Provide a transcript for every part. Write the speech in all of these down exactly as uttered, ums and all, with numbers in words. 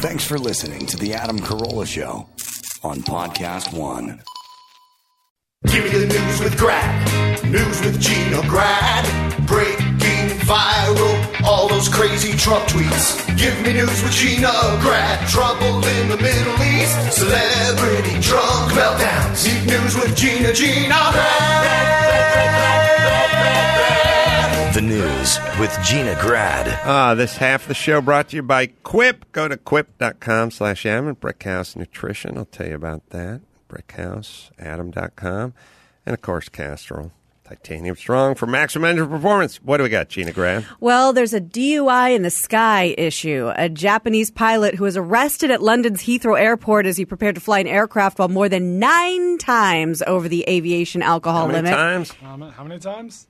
Thanks for listening to The Adam Carolla Show on Podcast One. Give me the news with Grad. News with Gina Grad. Breaking viral. All those crazy Trump tweets. Give me news with Gina Grad. Trouble in the Middle East. Celebrity drunk meltdowns. Need news with Gina, Gina Grad. The news with Gina Grad. Uh, this half of the show brought to you by Quip. Go to quip.com slash Adam. Brickhouse Nutrition. I'll tell you about that. brickhouse adam dot com. And, of course, Castrol. Titanium Strong for maximum engine performance. What do we got, Gina Graham? Well, there's a D U I in the sky issue. A Japanese pilot who was arrested at London's Heathrow Airport as he prepared to fly an aircraft while more than nine times over the aviation alcohol How many limit. times? Um, how many times?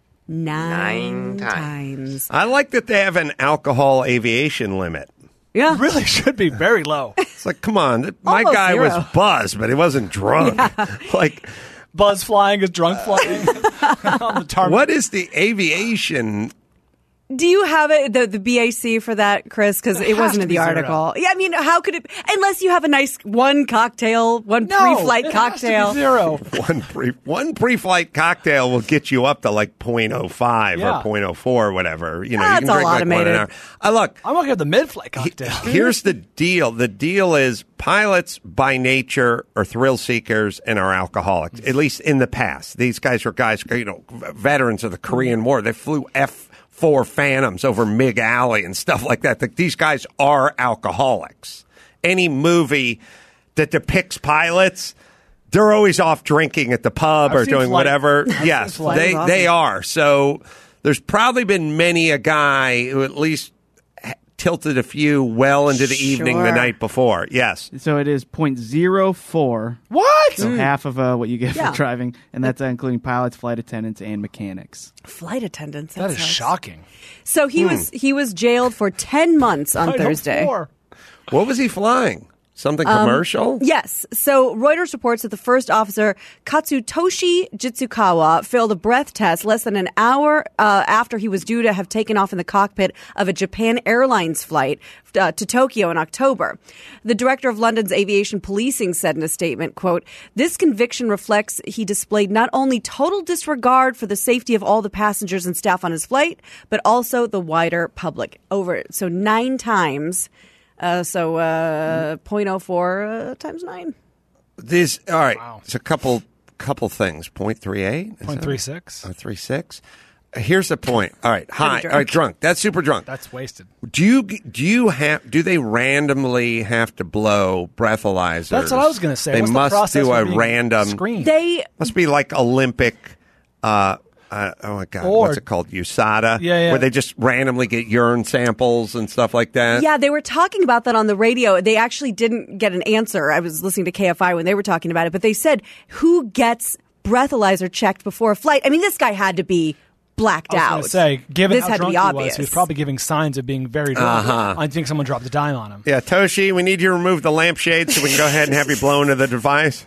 Nine, Nine times. I like that they have an alcohol aviation limit. Yeah. Really should be very low. It's like, come on. th- My Almost guy zero. was buzzed, but he wasn't drunk. Like, Buzz flying is drunk flying on the tarmac. what is the aviation? Do you have it, the, the B A C for that, Chris? Because it has wasn't to in the be zero. article. Yeah, I mean, how could it? Unless you have a nice one cocktail, one No, pre-flight it has to be cocktail. zero. One pre one pre-flight cocktail will get you up to like point oh five Yeah. or point oh four or whatever. You know, Ah, you it's can all drink like one an automated. hour. Uh, look, I'm okay with the mid-flight cocktail. here's the deal. The deal is pilots by nature are thrill seekers and are alcoholics, at least in the past. These guys were guys, you know, veterans of the Korean War. They flew F four Phantoms over Mig Alley and stuff like that. Like, these guys are alcoholics. Any movie that depicts pilots, they're always off drinking at the pub I've or seen doing Flight. whatever. I've Yes, seen Flight. they, That's they awesome. are. So there's probably been many a guy who at least tilted a few well into the evening the Sure. night before. Yes. So it is point zero four. What? So half of uh, what you get Yeah. for driving, and that's uh, including pilots, flight attendants, and mechanics. Flight attendants. That is sounds- shocking. So he was he was jailed for ten months on I know Thursday. four. What was he flying? Something Um, commercial? Yes. So Reuters reports that the first officer, Katsutoshi Jitsukawa, failed a breath test less than an hour uh, after he was due to have taken off in the cockpit of a Japan Airlines flight uh, to Tokyo in October. The director of London's aviation policing said in a statement, quote, "This conviction reflects he displayed not only total disregard for the safety of all the passengers and staff on his flight, but also the wider public." Over so nine times. Uh, so uh, point oh four uh, times nine. These, all right. Wow. It's a couple couple things. point three eight? Point three six. Oh, three six? Here's the point. All right. High. drunk. All right. Drunk. That's super drunk. That's wasted. Do you do you have do they randomly have to blow breathalyzers? That's what I was going to say. They What's the must process do for a being random. screened? They Must be like Olympic. Uh, uh, oh my God, Or- what's it called? U S A D A. Yeah, yeah. Where they just randomly get urine samples and stuff like that. Yeah, they were talking about that on the radio. They actually didn't get an answer. I was listening to K F I when they were talking about it, but they said, who gets breathalyzer checked before a flight? I mean, this guy had to be blacked I was out. going to say, given this how had to drunk be he obvious. was, he was probably giving signs of being very drunk. Uh-huh. I think someone dropped a dime on him. Yeah, Toshi, we need you to remove the lampshade so we can go ahead and have you blow into the device.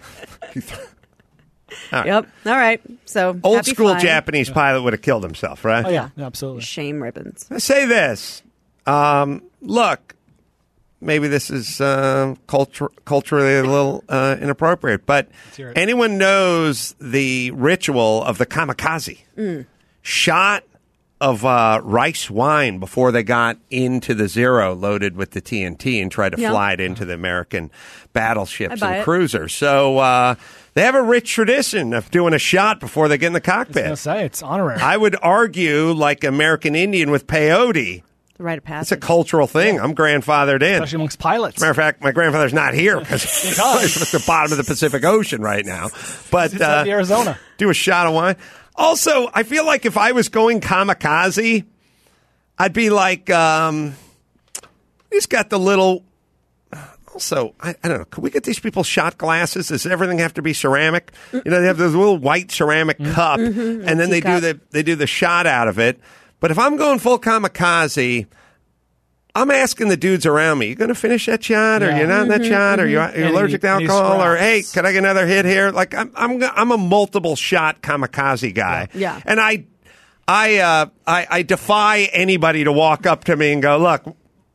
Yep. All right. So Old happy school flying. Japanese pilot would have killed himself, right? Oh, yeah, yeah, absolutely. Shame ribbons. I say this. Um, look, maybe this is uh, culture, culturally a little uh, inappropriate, but hear it. anyone knows the ritual of the kamikaze? Mm. Shot of uh, rice wine before they got into the Zero loaded with the T N T and tried to Yeah. fly it into the American battleships I buy and it. cruisers. So uh, they have a rich tradition of doing a shot before they get in the I was going to cockpit. say, it's honorary. I would argue, like American Indian with peyote, The rite of it's passage. a cultural thing. I'm grandfathered in. Especially amongst pilots. Matter of fact, my grandfather's not here because he's at the bottom of the Pacific Ocean right now. But It's at uh, the Arizona. do a shot of wine. Also, I feel like if I was going kamikaze, I'd be like, um, he's got the little. Also, I, I don't know. Can we get these people shot glasses? Does everything have to be ceramic? You know, they have this little white ceramic cup, and then they do Teacup. the they do the shot out of it. But if I'm going full kamikaze, I'm asking the dudes around me, you going to finish that shot, or Yeah. you're not in that shot, or you're, you're Any- allergic to any alcohol, or hey, scraps. can I get another hit here? Like I'm, I'm, I'm a multiple shot kamikaze guy, Yeah. and I, I, uh, I, I defy anybody to walk up to me and go, look,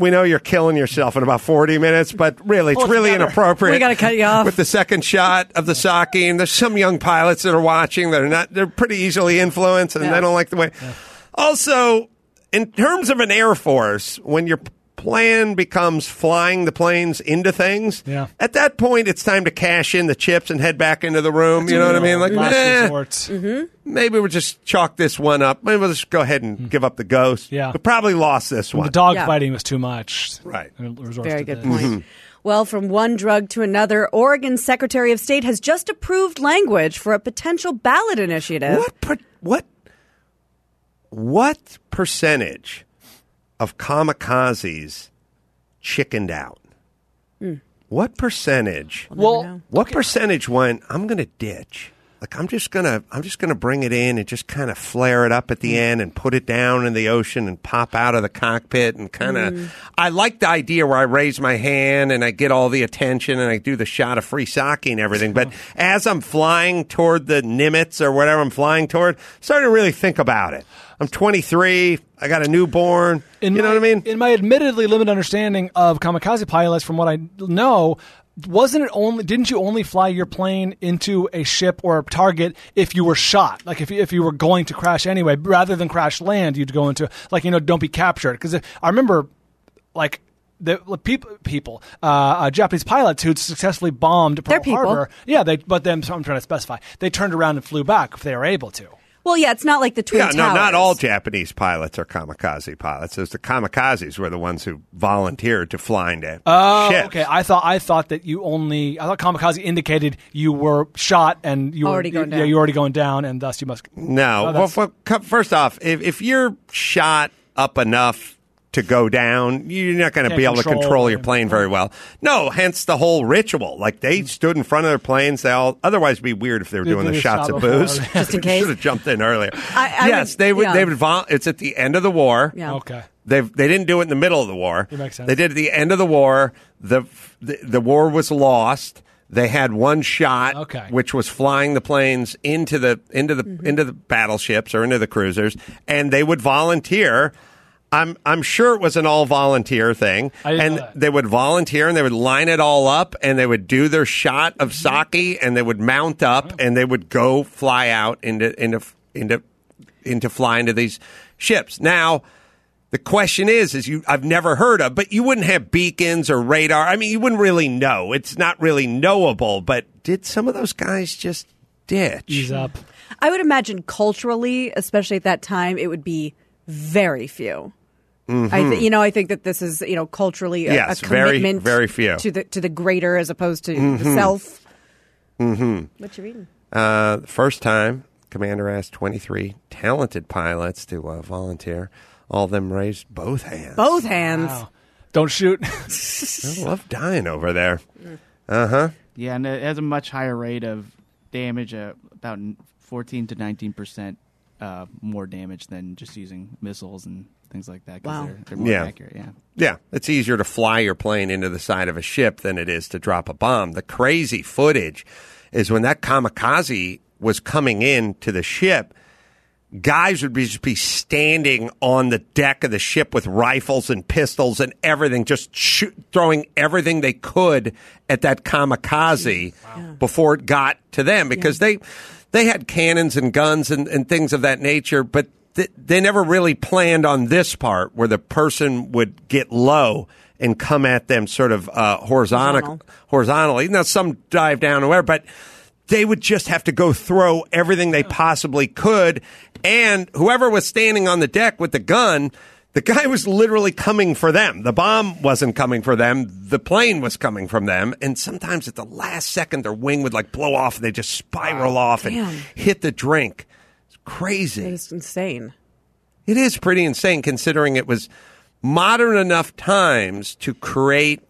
we know you're killing yourself in about forty minutes, but really, it's Pull it really together. inappropriate. We gotta cut you off. With the second shot of the sake. And there's some young pilots that are watching that are not, they're pretty easily influenced and Yeah. they don't like the way. Yeah. Also, in terms of an Air Force, when your plan becomes flying the planes into things, Yeah. at that point, it's time to cash in the chips and head back into the room. You know what I mean? Like, Last eh, resort. Mm-hmm. maybe we'll just chalk this one up. Maybe we'll just go ahead and give up the ghost. Yeah. We probably lost this one. The dog Yeah. fighting was too much. Right. And it resorts Very to good this. point. Well, from one drug to another, Oregon's Secretary of State has just approved language for a potential ballot initiative. What per, what what percentage of kamikazes chickened out? What percentage? Well, know. What percentage went, I'm going to ditch? Like I'm just gonna, I'm just gonna bring it in and just kind of flare it up at the end and put it down in the ocean and pop out of the cockpit and kind of. Mm. I like the idea where I raise my hand and I get all the attention and I do the shot of free sake and everything. But as I'm flying toward the Nimitz or whatever I'm flying toward, I'm starting to really think about it. I'm twenty-three. I got a newborn. In you know my, what I mean? In my admittedly limited understanding of kamikaze pilots, from what I know, wasn't it only? Didn't you only fly your plane into a ship or a target if you were shot? Like if you, if you were going to crash anyway, rather than crash land, you'd go into like you know, don't be captured. Because I remember, like. The people, people, uh, uh, Japanese pilots who'd successfully bombed Pearl They're people. Harbor. Yeah, they. But then so I'm trying to specify. They turned around and flew back if they were able to. Well, yeah, it's not like the Twin Yeah, Towers. no, not all Japanese pilots are kamikaze pilots. There's the kamikazes were the ones who volunteered to fly into Oh, ships. okay. I thought I thought that you only. I thought kamikaze indicated you were shot and you Already were going Yeah, down. you're already going down, and thus you must. No. Oh, well, that's- well, co- first off, if, if you're shot up enough to go down, you're not going to Can't be able to control control your it. plane very well. No, hence the whole ritual. Like they stood in front of their planes. They all otherwise it'd be weird if they were They doing did the a shots shot of before. booze. Just in case. Should have jumped in earlier. I- I yes, would- they would. yeah. They would. Vol- it's at the end of the war. Yeah. Okay. They they didn't do it in the middle of the war. That makes sense. They did it at the end of the war. The the, the war was lost. They had one shot, Okay. which was flying the planes into the into the Mm-hmm. into the battleships or into the cruisers, and they would volunteer. I'm I'm sure it was an all volunteer thing, I didn't and know that. they would volunteer and they would line it all up and they would do their shot of Mm-hmm. sake and they would mount up and they would go fly out into into into into fly into these ships. Now, the question is, is you I've never heard of, but you wouldn't have beacons or radar. I mean, you wouldn't really know. It's not really knowable. But did some of those guys just ditch? Ease up. I would imagine culturally, especially at that time, it would be very few. I th- you know, I think that this is, you know, culturally a, Yes, a very, commitment very few. to the to the greater as opposed to the self. Mm-hmm. What you reading? Uh, the first time, Commander asked twenty-three talented pilots to uh, volunteer. All of them raised both hands. Both hands. Wow. Don't shoot. I love dying over there. Uh huh. Yeah, and it has a much higher rate of damage, uh, about fourteen to nineteen percent uh, more damage than just using missiles and things like that. 'Cause Wow. they're, they're more Yeah. accurate. Yeah. Yeah, it's easier to fly your plane into the side of a ship than it is to drop a bomb. The crazy footage is when that kamikaze was coming in to the ship, guys would be, just be standing on the deck of the ship with rifles and pistols and everything, just shoot, throwing everything they could at that kamikaze before it got to them because they they had cannons and guns and, and things of that nature, but th- they never really planned on this part where the person would get low and come at them sort of uh, horizontal, Horizontal. horizontally. Now, some dive down or whatever, but they would just have to go throw everything they possibly could. And whoever was standing on the deck with the gun, the guy was literally coming for them. The bomb wasn't coming for them. The plane was coming from them. And sometimes at the last second, their wing would like blow off and they just spiral off and Damn. hit the drink. It's crazy. It's insane. It is pretty insane considering it was modern enough times to create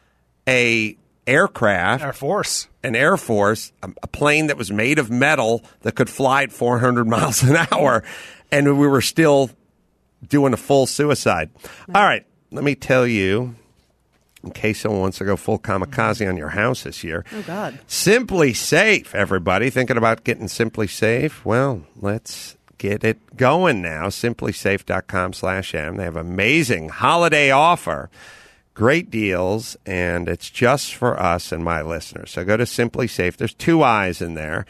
a aircraft, Air Force. an Air Force, a, a plane that was made of metal that could fly at four hundred miles an hour, and we were still doing a full suicide. All right, let me tell you, in case someone wants to go full kamikaze on your house this year. Oh, God. Simply Safe, everybody. Thinking about getting Simply Safe? Well, let's get it going now. SimpliSafe.com slash M. They have amazing holiday offer. Great deals, and it's just for us and my listeners. So go to SimpliSafe. There's two I's in there.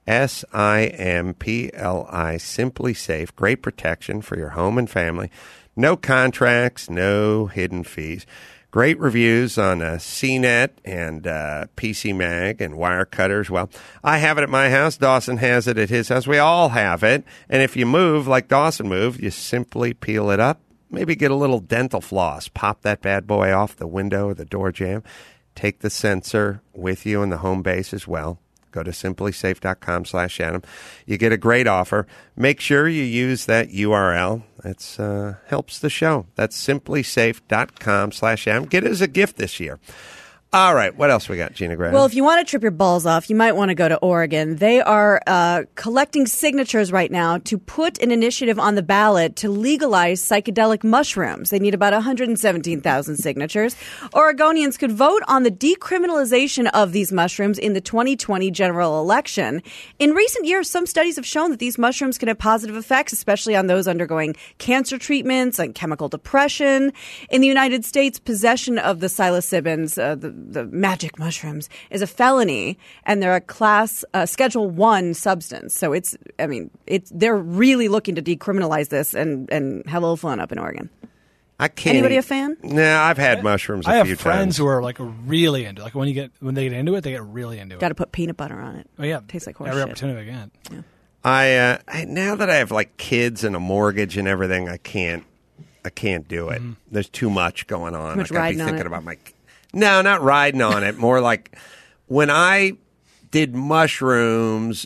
S I M P L I, SimpliSafe. Great protection for your home and family. No contracts, no hidden fees. Great reviews on uh, C net and uh, P C Mag and Wirecutter as well. I have it at my house. Dawson has it at his house. We all have it. And if you move like Dawson moved, you simply peel it up. Maybe get a little dental floss. Pop that bad boy off the window or the door jamb. Take the sensor with you in the home base as well. Go to SimpliSafe.com slash Adam. You get a great offer. Make sure you use that U R L. That uh, helps the show. That's SimpliSafe.com slash Adam. Get it as a gift this year. All right. What else we got, Gina Graham? Well, if you want to trip your balls off, you might want to go to Oregon. They are uh, collecting signatures right now to put an initiative on the ballot to legalize psychedelic mushrooms. They need about one hundred seventeen thousand signatures. Oregonians could vote on the decriminalization of these mushrooms in the twenty twenty general election. In recent years, some studies have shown that these mushrooms can have positive effects, especially on those undergoing cancer treatments and chemical depression. In the United States, possession of the psilocybins, uh, the the magic mushrooms, is a felony, and they're a class uh, Schedule One substance. So it's, I mean, it's they're really looking to decriminalize this and and have a little fun up in Oregon. I can't. Anybody eat. a fan? Nah, I've had mushrooms a I few have friends times. who are like really into it. Like when you get when they get into it, they get really into it. Got to put peanut butter on it. Oh yeah, Tastes like horse every shit. opportunity I get. Yeah. I, uh, I now that I have like kids and a mortgage and everything, I can't. I can't do it. Mm-hmm. There's too much going on. Too much I gotta riding be on thinking it. about my. No, not riding on it. More like when I did mushrooms,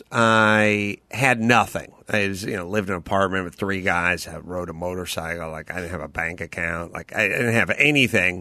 I had nothing. I was, you know, lived in an apartment with three guys. I rode a motorcycle. Like I didn't have a bank account. Like I didn't have anything.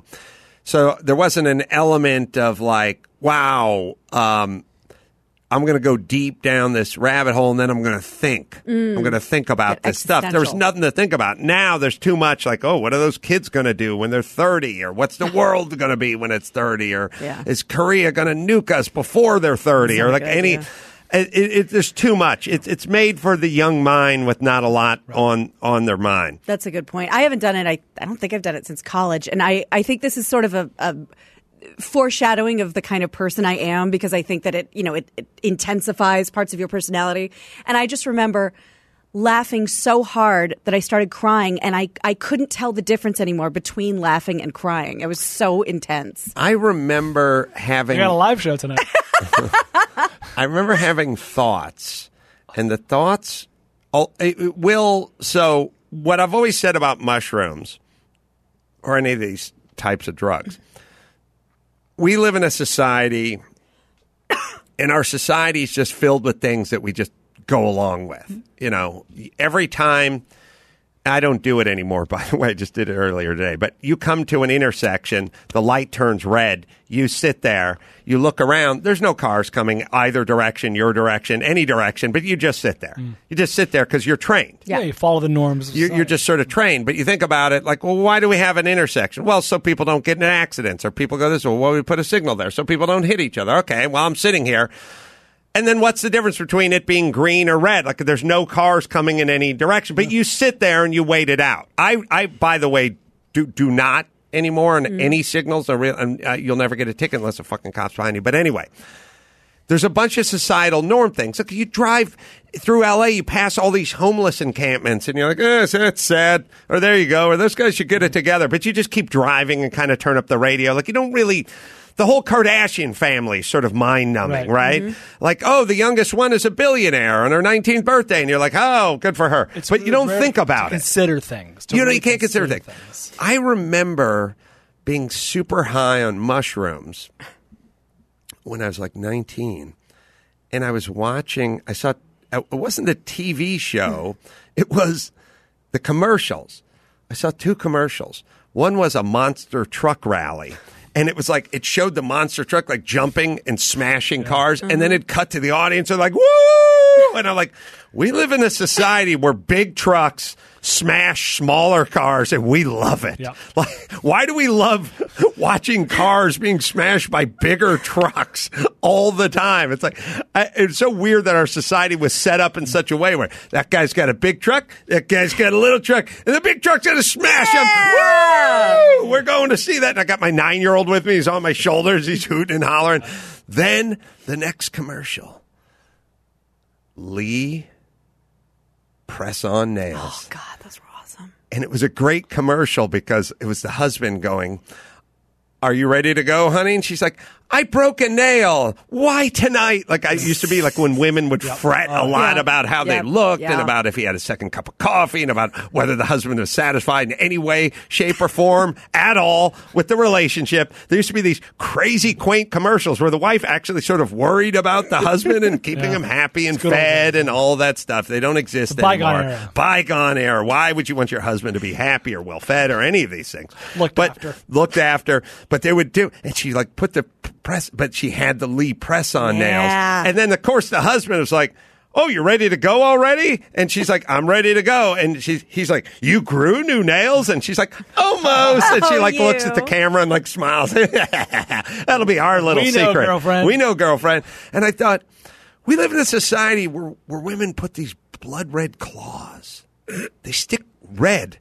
So there wasn't an element of like, wow, um, I'm going to go deep down this rabbit hole, and then I'm going to think. I'm going to think about Get this stuff. There was existential. nothing to think about. Now there's too much like, oh, what are those kids going to do when they're thirty? Or what's the world going to be when it's thirty? Or Yeah. is Korea going to nuke us before they're thirty? That's Or not like good, any... yeah. It, it, it, there's too much. It's it's made for the young mind with not a lot on, on their mind. That's a good point. I haven't done it. I, I don't think I've done it since college. And I, I think this is sort of a, a foreshadowing of the kind of person I am, because I think that it, you know, it, it intensifies parts of your personality. And I just remember laughing so hard that I started crying, and I, I couldn't tell the difference anymore between laughing and crying. It was so intense. I remember having... We got a live show tonight. I remember having thoughts, and the thoughts oh, it, it will. So, what I've always said about mushrooms or any of these types of drugs, we live in a society, and our society is just filled with things that we just go along with. You know, every time. I don't do it anymore, by the way. I just did it earlier today. But you come to an intersection, the light turns red, you sit there, you look around, there's no cars coming either direction, your direction, any direction, but you just sit there. Mm. You just sit there because you're trained. Yeah. yeah, you follow the norms. Of you're, you're just sort of trained. But you think about it like, well, why do we have an intersection? Well, so people don't get in accidents, or people go this way. Well, why do we put a signal there? So people don't hit each other. Okay, well, I'm sitting here. And then what's the difference between it being green or red? Like there's no cars coming in any direction, but you sit there and you wait it out. I, I by the way, do do not anymore on mm. any signals. Or real, and uh, you'll never get a ticket unless a fucking cop's behind you. But anyway, there's a bunch of societal norm things. Look, you drive through L A, you pass all these homeless encampments, and you're like, eh, that's sad. Or there you go. Or those guys should get it together. But you just keep driving and kind of turn up the radio. Like you don't really... The whole Kardashian family is sort of mind-numbing, right? right? Mm-hmm. Like, oh, the youngest one is a billionaire on her nineteenth birthday, and you're like, oh, good for her. It's but you don't think about to it. Consider things. You know, really you can't consider, consider things. things. I remember being super high on mushrooms when I was like nineteen, and I was watching. I saw it wasn't a T V show; it was the commercials. I saw two commercials. One was a monster truck rally. And it was like, it showed the monster truck like jumping and smashing cars. Mm-hmm. And then it cut to the audience. They're like, woo! And I'm like, we live in a society where big trucks smash smaller cars, and we love it. Yeah. Like, why do we love watching cars being smashed by bigger trucks all the time? It's like, I, it's so weird that our society was set up in such a way where that guy's got a big truck, that guy's got a little truck, and the big truck's going to smash Yeah. him. Woo! We're going to see that. And I got my nine-year-old with me. He's on my shoulders. He's hooting and hollering. Then the next commercial. Lee press-on nails. Oh, God, those were awesome. And it was a great commercial because it was the husband going, are you ready to go, honey? And she's like, I broke a nail. Why tonight? Like I used to be like when women would fret a lot Yeah. about how Yeah. they looked Yeah. and about if he had a second cup of coffee and about whether the husband was satisfied in any way, shape, or form at all with the relationship. There used to be these crazy, quaint commercials where the wife actually sort of worried about the husband and keeping Yeah. him happy and It's good old fed days. and all that stuff. They don't exist The bygone anymore. era. Bygone era. Why would you want your husband to be happy or well fed or any of these things? Looked but after. looked after. But they would do, and she like put the press, but she had the Lee press on Yeah. nails. And then of course the husband was like, oh, you're ready to go already? And she's like, I'm ready to go. And she's, he's like, you grew new nails? And she's like, almost. And she Oh, like looks at the you. camera and like smiles. That'll be our little We know, secret. girlfriend. We know, girlfriend. And I thought, we live in a society where, where women put these blood red claws. They stick red.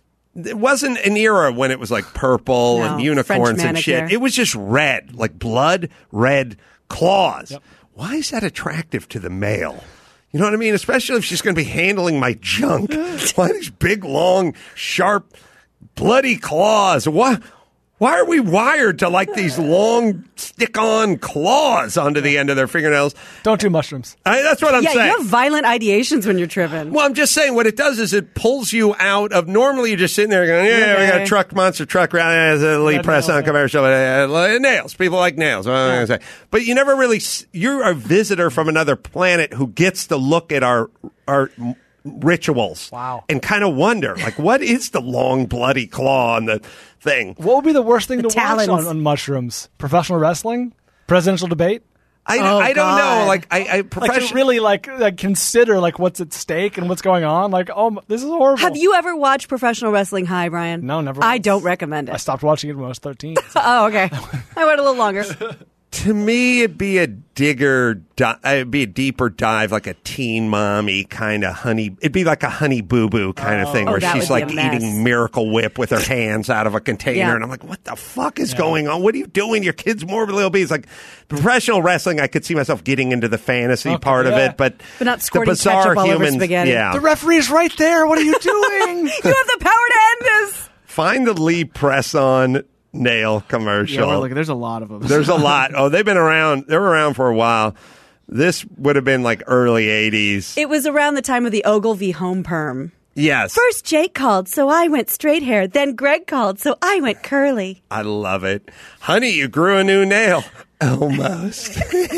It wasn't an era when it was like purple No, and unicorns French and shit. manicure. It was just red, like blood red claws. Yep. Why is that attractive to the male? You know what I mean? Especially if she's going to be handling my junk. Why these big, long, sharp, bloody claws? Why? Why are we wired to like these long, stick-on claws onto the end of their fingernails? Don't do mushrooms. I, that's what I'm yeah, saying. you have violent ideations when you're tripping. Well, I'm just saying what it does is it pulls you out of. Normally, you're just sitting there going, "Yeah, we got a Okay. truck, monster truck, uh, Lee Red press nails, on yeah. commercial, uh, nails. People like nails." What am I gonna say? But you never really. s- You're a visitor from another planet who gets to look at our our m- rituals. Wow. And kind of wonder, like, what is the long bloody claw on the thing? What would be the worst thing The to talons. watch on, on mushrooms? Professional wrestling? Presidential debate? I, Oh, I don't know. God. Like I, I Like profession- to really like, like consider like what's at stake and what's going on. Like, oh, m- this is horrible. Have you ever watched Professional Wrestling High, Brian? No, never I once. don't recommend I it. stopped watching it when I was thirteen. Oh, okay. I went a little longer. To me, it'd be a digger, di- it'd be a deeper dive, like a teen mommy kind of honey. It'd be like a honey boo boo kind of thing, Oh, where that she's would be like a mess. eating Miracle Whip with her hands out of a container, Yeah. and I'm like, what the fuck is going on? What are you doing? Your kid's morbidly obese. Like professional wrestling, I could see myself getting into the fantasy Okay, part of yeah. it, but But not the squirting bizarre ketchup all over humans, spaghetti. yeah. The referee's right there. What are you doing? You have the power to end this. Find the Lee press on nail commercial. Yeah, we're looking, there's a lot of them. There's a lot. Oh, they've been around. They were around for a while. This would have been like early eighties. It was around the time of the Ogilvy home perm. Yes. First Jake called, so I went straight hair. Then Greg called, so I went curly. I love it. Honey, you grew a new nail. Almost.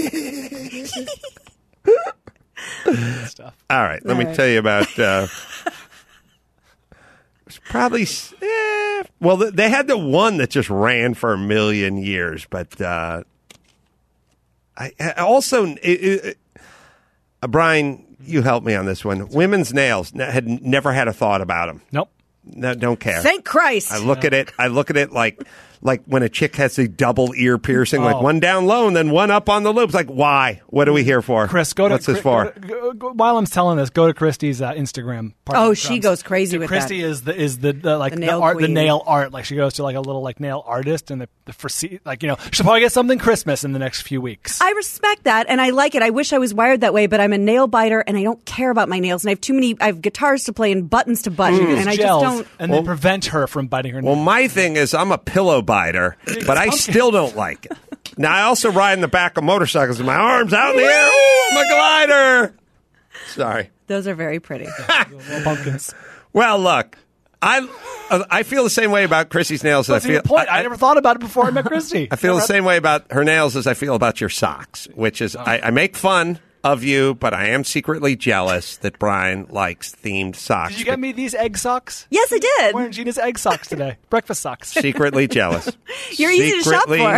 All right. Let All me right. tell you about. Uh, it's probably. s- Eh, well, th- they had the one that just ran for a million years, but uh, I, I also. It, it, uh, Brian, you help me on this one. Women's nails n- had never had a thought about them. Nope. No, don't care. Thank Christ. I look at it. I look at it like like when a chick has a double ear piercing, like Oh. one down low and then one up on the loops. Like, why? What are we here for? Chris, go to What's this Chri- for? go to- go- go- while I'm telling this, go to Christy's uh, Instagram. Partner Oh, with she Crumbs. goes crazy with Christy that. is the is the, the like The the, nail art the queen. nail art. Like she goes to like a little like nail artist and the, the foresee like you know she'll probably get something Christmas in the next few weeks. I respect that, and I like it. I wish I was wired that way, but I'm a nail biter, and I don't care about my nails. And I have too many. I have guitars to play and buttons to button, and I Gels, just don't. and they prevent her from biting her Well, nails. my thing is I'm a pillow biter, but I still don't like it. Now, I also ride in the back of motorcycles with my arms out in the air. Ooh, I'm a glider. Sorry. Those are very pretty. Little pumpkins. Well, look, I uh, I feel the same way about Chrissy's nails. As That's I a feel good point. I, never thought about it before I met Christy. I feel the same way about her nails as I feel about your socks, which is I, I make fun of you, but I am secretly jealous that Brian likes themed socks. Did you get me these egg socks? Yes, I I'm wearing did. Gina's egg socks today. Breakfast socks. Secretly jealous. You're easy to shop Secretly for.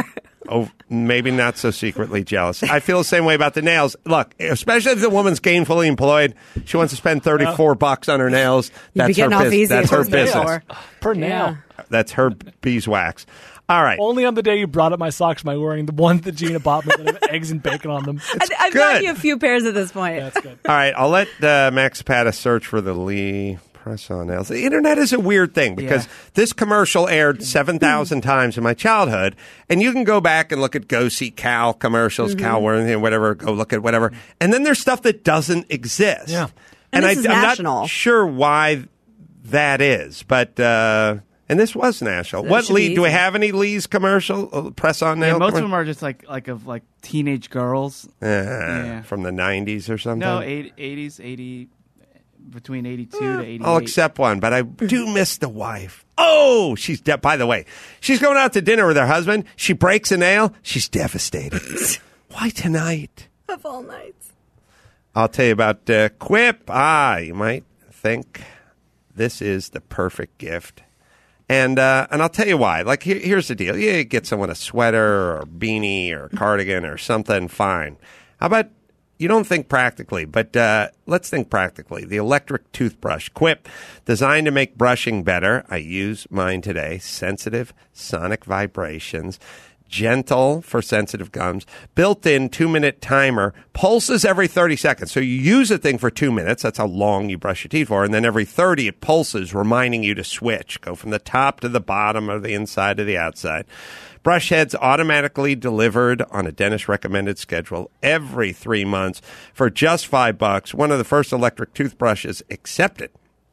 oh, maybe not so secretly jealous. I feel the same way about the nails. Look, especially if the woman's gainfully employed, she wants to spend thirty-four bucks on her nails. You'd That's be getting her off business. easy That's per her nail. business. Per nail. Yeah. That's her beeswax. All right. Only on the day you brought up my socks by wearing the ones that Gina bought me that have eggs and bacon on them. I, I've good. got you a few pairs at this point. That's good. All right. I'll let uh, Max Zapata search for the Lee press-on nails. The internet is a weird thing because Yeah. this commercial aired seven thousand times in my childhood, and you can go back and look at Go See Cal commercials, Mm-hmm. Cal Worthington, whatever, go look at whatever. And then there's stuff that doesn't exist. Yeah. And this is I'm national. not sure why that is, but... Uh, and this was national. That What should Lee? be Do we easy. have any Lee's commercial uh, press-on nail? Yeah, most of commercial? them are just like like of like teenage girls. Uh, Yeah. From the nineties or something? No, eight- eighties, eighty, between eighty-two to eighty-eight. I'll accept one, but I do miss the wife. Oh, she's dead. By the way, she's going out to dinner with her husband. She breaks a nail. She's devastated. Why tonight? Of all nights. I'll tell you about uh, Quip. Ah, you might think this is the perfect gift. And uh, and I'll tell you why. Like, here, here's the deal. You get someone a sweater or a beanie or a cardigan or something, fine. How about you don't think practically, but uh, let's think practically. The electric toothbrush, Quip, designed to make brushing better. I use mine today. Sensitive sonic vibrations. Gentle for sensitive gums, built-in two-minute timer, pulses every thirty seconds. So you use a thing for two minutes. That's how long you brush your teeth for. And then every thirty, it pulses, reminding you to switch. Go from the top to the bottom or the inside to the outside. Brush heads automatically delivered on a dentist-recommended schedule every three months for just five bucks. One of the first electric toothbrushes accepted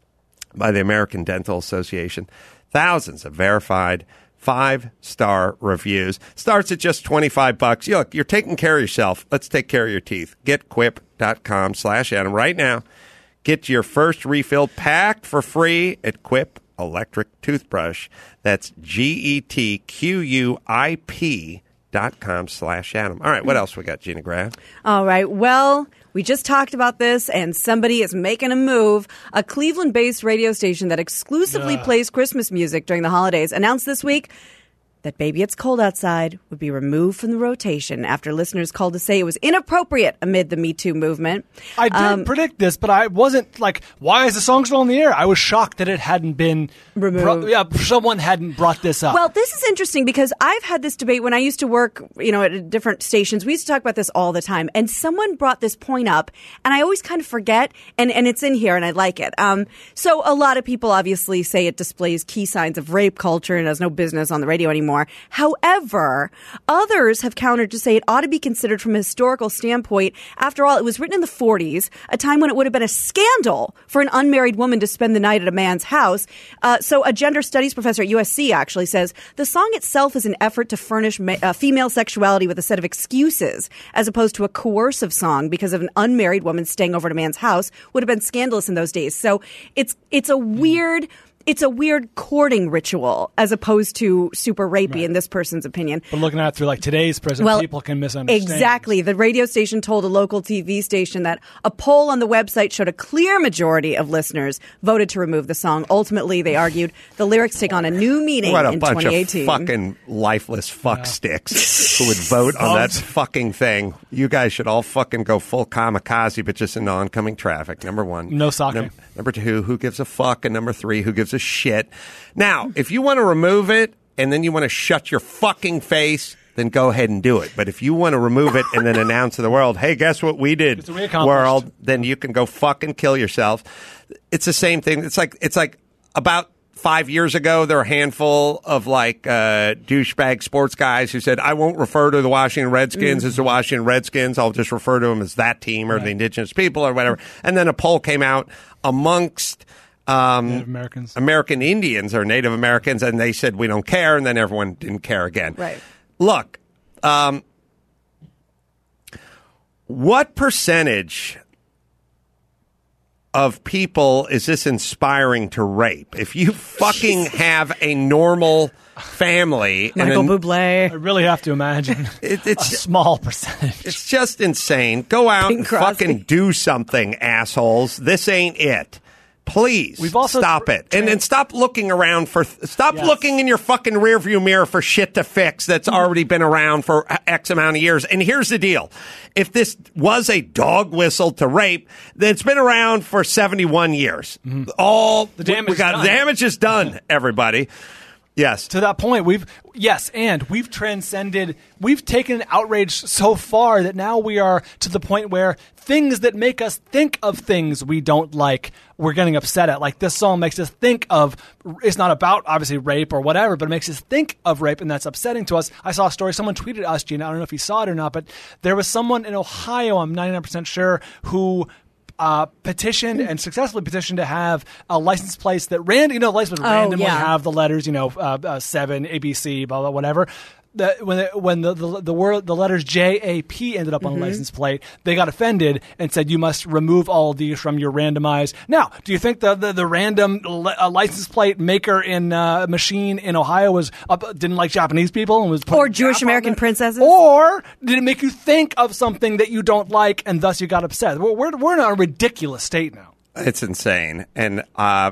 by the American Dental Association. Thousands of verified five-star reviews. Starts at just twenty-five bucks. Look, you're taking care of yourself. Let's take care of your teeth. Get quip.com slash Adam right now. Get your first refill packed for free at Quip Electric Toothbrush. That's G-E-T-Q-U-I-P dot com slash Adam. All right, what else we got, Gina Grad? All right. Well, we just talked about this, and somebody is making a move. A Cleveland-based radio station that exclusively plays Christmas music during the holidays announced this week that Baby It's Cold Outside would be removed from the rotation after listeners called to say it was inappropriate amid the Me Too movement. I did Um, predict this, but I wasn't like, why is the song still on the air? I was shocked that it hadn't been Removed. bro- yeah, someone hadn't brought this up. Well, this is interesting because I've had this debate when I used to work, you know, at different stations. We used to talk about this all the time, and someone brought this point up, and I always kind of forget, and, and it's in here, and I like it. Um, so a lot of people obviously say it displays key signs of rape culture and has no business on the radio anymore. However, others have countered to say it ought to be considered from a historical standpoint. After all, it was written in the forties, a time when it would have been a scandal for an unmarried woman to spend the night at a man's house. Uh, so a gender studies professor at U S C actually says the song itself is an effort to furnish ma- uh, female sexuality with a set of excuses as opposed to a coercive song because of an unmarried woman staying over at a man's house would have been scandalous in those days. So it's it's a weird... It's a weird courting ritual as opposed to super rapey in this person's opinion. but looking at it through like today's present, Well, people can misunderstand. Exactly. The radio station told a local T V station that a poll on the website showed a clear majority of listeners voted to remove the song. Ultimately, they argued the lyrics take on a new meaning What a in bunch twenty of eighteen. fucking lifeless fuck sticks who would vote on that fucking thing. You guys should all fucking go full kamikaze, but just in oncoming traffic. Number one. No sake. Num- number two, who gives a fuck? And number three, who gives a shit? Now, if you want to remove it and then you want to shut your fucking face, then go ahead and do it. But if you want to remove it and then announce to the world, hey, guess what we did, It's reaccomplished. world, then you can go fucking kill yourself. It's the same thing. It's like it's like about five years ago, there were a handful of like uh, douchebag sports guys who said, I won't refer to the Washington Redskins Mm-hmm. as the Washington Redskins. I'll just refer to them as that team or the indigenous people or whatever. And then a poll came out amongst um, Native Americans. American Indians or Native Americans, and they said, we don't care. And then everyone didn't care again. Right. Look, um, what percentage of people is this inspiring to rape? If you fucking have a normal family, Michael and then, Bublé. I really have to imagine It- a it's small percentage. it's just insane. Go out Bing and Crosby. fucking do something, assholes. This ain't it. Please We've also stop tr- it, and then stop looking around for. Stop Yes. looking in your fucking rearview mirror for shit to fix that's already been around for X amount of years. And here's the deal: if this was a dog whistle to rape, then it's been around for seventy-one years. Mm-hmm. All The damage we is got done. damage is done. Everybody, yes. To that point, we've yes, and we've transcended. We've taken outrage so far that now we are to the point where things that make us think of things we don't like, we're getting upset at. Like this song makes us think of. It's not about obviously rape or whatever, but it makes us think of rape, and that's upsetting to us. I saw a story. Someone tweeted us, Gina. I don't know if you saw it or not, but there was someone in Ohio. I'm ninety-nine percent sure who. Uh, petitioned and successfully petitioned to have a license plate that ran, you know, license plate Oh, randomly yeah. have the letters, you know, uh, uh, seven, A B C, blah, blah, whatever. The, when the, when the the the, word, the letters J A P ended up on Mm-hmm. the license plate, they got offended and said you must remove all of these from your randomized. Now, do you think the the, the random li- uh, license plate maker in uh, machine in Ohio was uh, didn't like Japanese people and was putting Or Jewish Jap on American there? princesses? Or did it make you think of something that you don't like and thus you got upset? We're we're, we're in a ridiculous state now. It's insane, and uh,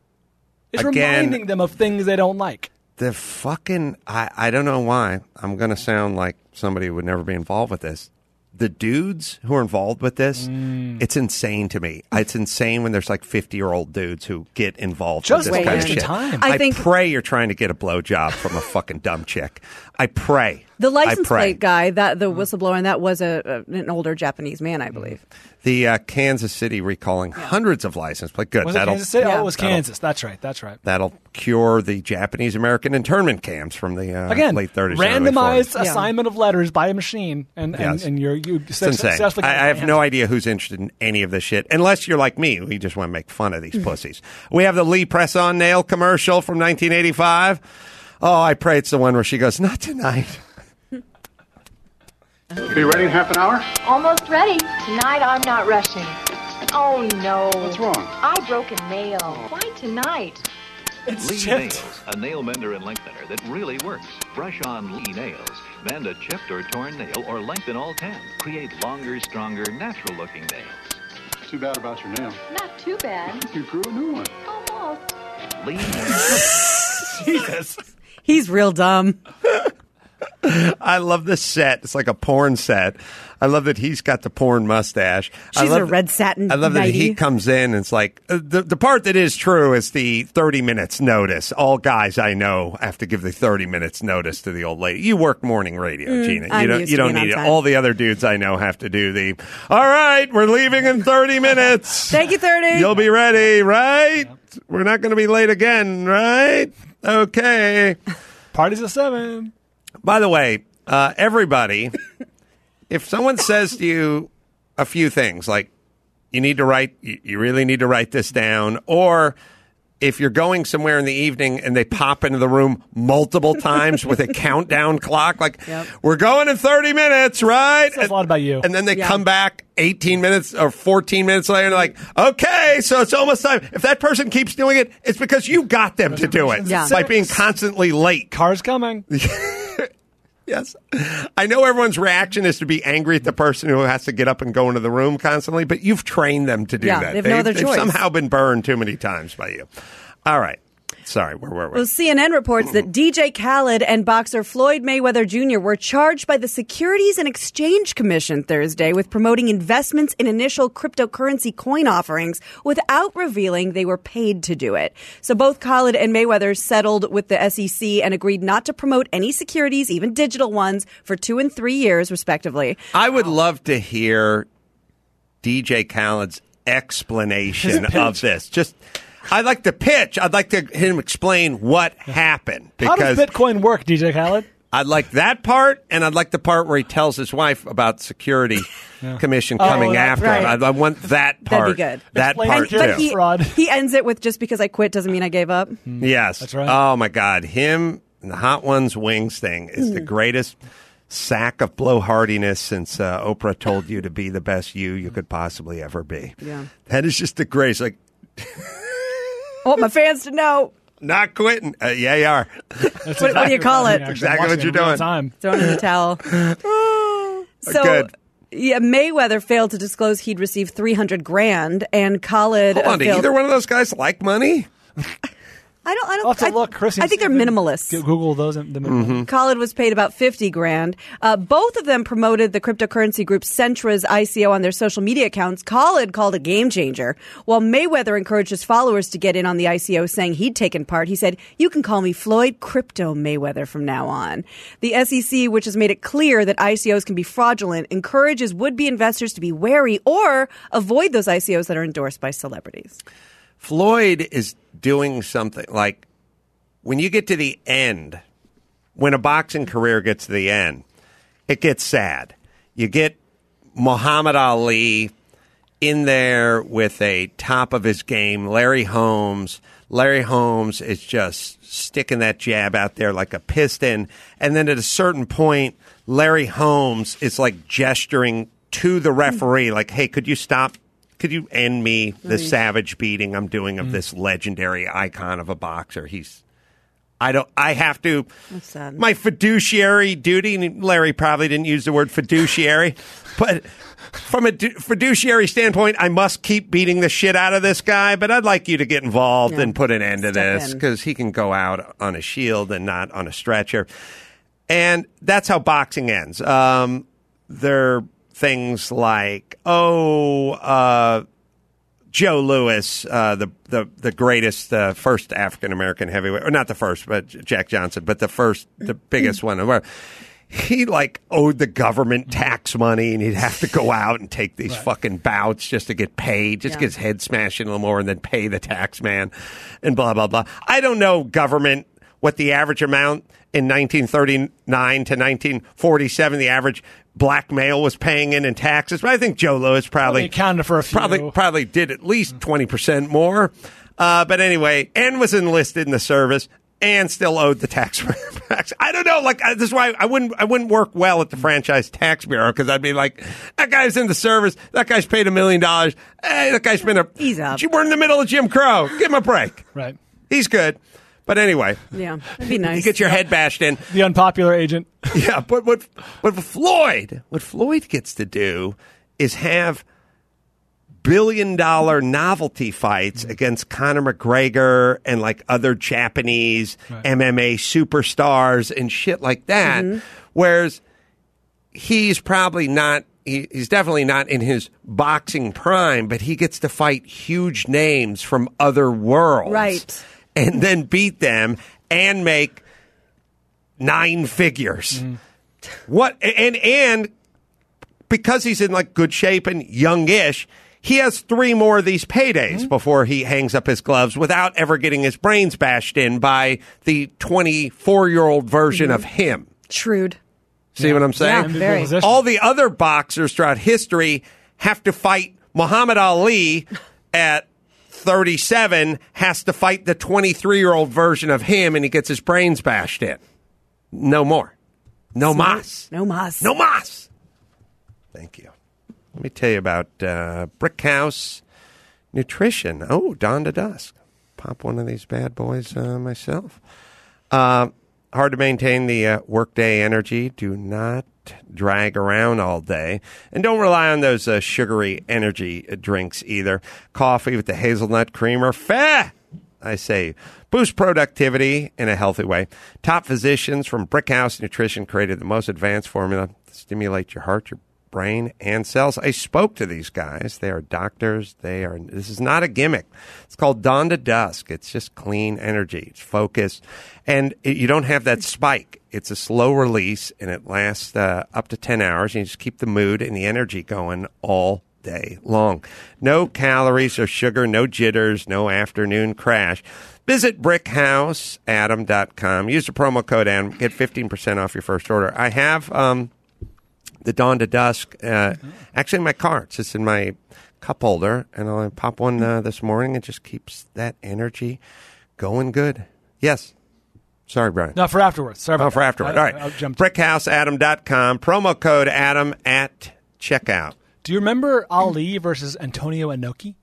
It's Again- reminding them of things they don't like. the fucking I, I don't know why I'm gonna sound like somebody who would never be involved with this. The dudes who are involved with this, Mm. it's insane to me. It's insane when there's like fifty year old dudes who get involved Just with this kind of wasting shit. time. I, I think- pray you're trying to get a blowjob from a fucking dumb chick. I pray. The I license pray. plate guy, that the whistleblower, and that was a, a an older Japanese man, I believe. The uh, Kansas City recalling hundreds of license plate. Good. Was it that'll Kansas City? Yeah. Oh, it was That'll- Kansas. That's right. That's right. that'll cure the Japanese American internment camps from the uh, Again, late thirties. and early randomized forties. Yeah. assignment of letters by a machine, and and, Yes. and you're you It's insane. I, I have no idea who's interested in any of this shit, unless you're like me, we just want to make fun of these pussies. We have the Lee Press-On Nail commercial from nineteen eighty-five. Oh, I pray it's the one where she goes, "Not tonight." Be ready in half an hour? Almost ready. Tonight I'm not rushing. Oh no. What's wrong? I broke a nail. Why tonight? It's Lee chipped. Nails, a nail mender and lengthener that really works. Brush on Lee Nails. Mend a chipped or torn nail or lengthen all ten. Create longer, stronger, natural-looking nails. Too bad about your nail. Not too bad. You grew a new one. Almost. Lee Nails. Jesus. He's real dumb. I love the set. It's like a porn set. I love that he's got the porn mustache. I She's love a red satin I love that he nightie. comes in and it's like uh, the the part that is true is the thirty minutes notice. All guys I know have to give the thirty minutes notice to the old lady. You work morning radio, Gina. Mm, I'm You don't used you to don't being need it. on time. All the other dudes I know have to do the. All right, we're leaving in thirty minutes. Thank you, thirty. You'll be ready, right? We're not going to be late again, right? Okay. Party's at seven. By the way, uh, everybody, if someone says to you a few things like you need to write, you you really need to write this down, or if you're going somewhere in the evening and they pop into the room multiple times with a countdown clock, like Yep. we're going in thirty minutes, right? Says a lot about you. And then they Yeah. come back eighteen minutes or fourteen minutes later and they're like, okay, so it's almost time. If that person keeps doing it, it's because you got them to do it Yeah. by being constantly late. Car's coming. Yes. I know everyone's reaction is to be angry at the person who has to get up and go into the room constantly, but you've trained them to do Yeah, that. they have no other they've choice. somehow been burned too many times by you. All right. Sorry, where were we? Well, C N N reports that D J Khaled and boxer Floyd Mayweather Junior were charged by the Securities and Exchange Commission Thursday with promoting investments in initial cryptocurrency coin offerings without revealing they were paid to do it. So both Khaled and Mayweather settled with the S E C and agreed not to promote any securities, even digital ones, for two and three years, respectively. I would love to hear D J Khaled's explanation of this. Just, I'd like to pitch. I'd like to him explain what happened How does because Bitcoin work, D J Khaled? I'd like that part, and I'd like the part where he tells his wife about security commission coming that- after right. him. I, I want that part. That'd be good. That Explain part security too. He, fraud. he ends it with just because I quit doesn't mean I gave up. Yes. That's right. Oh, my God. Him and the Hot Ones Wings thing is the greatest sack of blowhardiness since uh, Oprah told you to be the best you you could possibly ever be. Yeah. That is just the greatest. Like, I want my fans to know. not quitting. Uh, yeah, you are. That's What- what do you call it? Actually, Exactly watching what you're in real doing. Time. Throwing in the towel. So, Good. Yeah, Mayweather failed to disclose he'd received three hundred grand, and Khalid. Hold on, do failed- either one of those guys like money? I don't. I don't. I'll have to I, look, Chris. I think they're minimalists. Google those. The Mm-hmm. Khalid was paid about fifty grand. Uh, both of them promoted the cryptocurrency group Centra's I C O on their social media accounts. Khalid called a game changer, while Mayweather encouraged his followers to get in on the I C O, saying he'd taken part. He said, "You can call me Floyd Crypto Mayweather from now on." The S E C, which has made it clear that I C Os can be fraudulent, encourages would-be investors to be wary or avoid those I C Os that are endorsed by celebrities. Floyd is doing something like when you get to the end, when a boxing career gets to the end, it gets sad. You get Muhammad Ali in there with a top of his game, Larry Holmes. Larry Holmes is just sticking that jab out there like a piston. And then at a certain point, Larry Holmes is like gesturing to the referee, like, hey, could you stop? Could you end me the Mm. savage beating I'm doing of this legendary icon of a boxer? He's, I don't, I have to, That's sad. my fiduciary duty, and Larry probably didn't use the word fiduciary, but from a du- fiduciary standpoint, I must keep beating the shit out of this guy, but I'd like you to get involved Yeah. and put an end to Step this in. because he can go out on a shield and not on a stretcher. And that's how boxing ends. Um, there things like, oh, uh, Joe Louis, uh, the, the, the greatest, uh, first African-American heavyweight, or not the first, but Jack Johnson, but the first, the biggest one. Where he like owed the government tax money and he'd have to go out and take these fucking bouts just to get paid, just Yeah. get his head smashed in a little more and then pay the tax man and blah, blah, blah. I don't know government, what the average amount in nineteen thirty-nine to nineteen forty-seven, the average black male was paying in in taxes. But I think Joe Louis probably Probably accounted for a few. probably probably did at least twenty percent more. Uh, but anyway, and was enlisted in the service and still owed the tax. tax. I don't know. Like I, this is why I wouldn't I wouldn't work well at the Franchise Tax Bureau because I'd be like, that guy's in the service. That guy's paid a million dollars. Hey, that guy's been a. Ease up. We're in the middle of Jim Crow. Give him a break. Right. He's good. But anyway, Yeah, that'd be nice. you get your head bashed in. The unpopular agent. Yeah, but what what Floyd what Floyd gets to do is have billion dollar novelty fights against Conor McGregor and like other Japanese Right. M M A superstars and shit like that. Whereas he's probably not. He, he's definitely not in his boxing prime, but he gets to fight huge names from other worlds, Right. and then beat them and make nine figures. What and and because he's in like good shape and youngish, he has three more of these paydays before he hangs up his gloves without ever getting his brains bashed in by the twenty-four-year-old version of him. Shrewd. See what I'm saying? Yeah, very. Position. All the other boxers throughout history have to fight Muhammad Ali at thirty-seven, has to fight the twenty-three-year-old version of him, and he gets his brains bashed in. No more. No mas. No mas. No mas. Thank you. Let me tell you about uh, Brick House Nutrition. Oh, dawn to dusk. Pop one of these bad boys uh, myself. Uh, hard to maintain the uh, workday energy. Do not drag around all day. And don't rely on those uh, sugary energy drinks either. Coffee with the hazelnut creamer. Feh! I say, boost productivity in a healthy way. Top physicians from Brick House Nutrition created the most advanced formula to stimulate your heart, your brain, and cells. I spoke to these guys. They are doctors. They are. This is not a gimmick. It's called Dawn to Dusk. It's just clean energy. It's focused, and it, you don't have that spike. It's a slow release, and it lasts uh, up to ten hours. And you just keep the mood and the energy going all day long. No calories or sugar, no jitters, no afternoon crash. Visit brick house adam dot com. Use the promo code Adam. Get fifteen percent off your first order. I have um, the Dawn to Dusk uh, actually in my car. It's just in my cup holder, and I'll pop one uh, this morning. It just keeps that energy going good. Yes. Sorry, Brian. No, for afterwards. Sorry about Oh, for that. afterward. I- All I- I right. jumped. brick house adam dot com. Promo code Adam at checkout. Do you remember Ali versus Antonio Inoki?